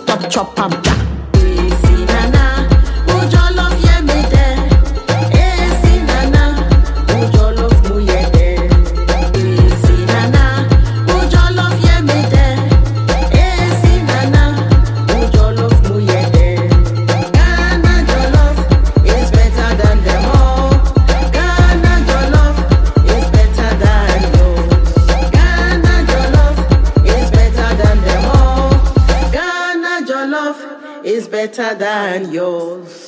stop chop am. Easy nana, who jollof ye me there. Easy nana, who jollof mu ye there. Easy nana, who jollof ye me there. Easy nana, who jollof mu ye there. Ghana jollof is better than them all. Ghana jollof is better than yours. Ghana jollof is better than them all. Ghana jollof is better than yours.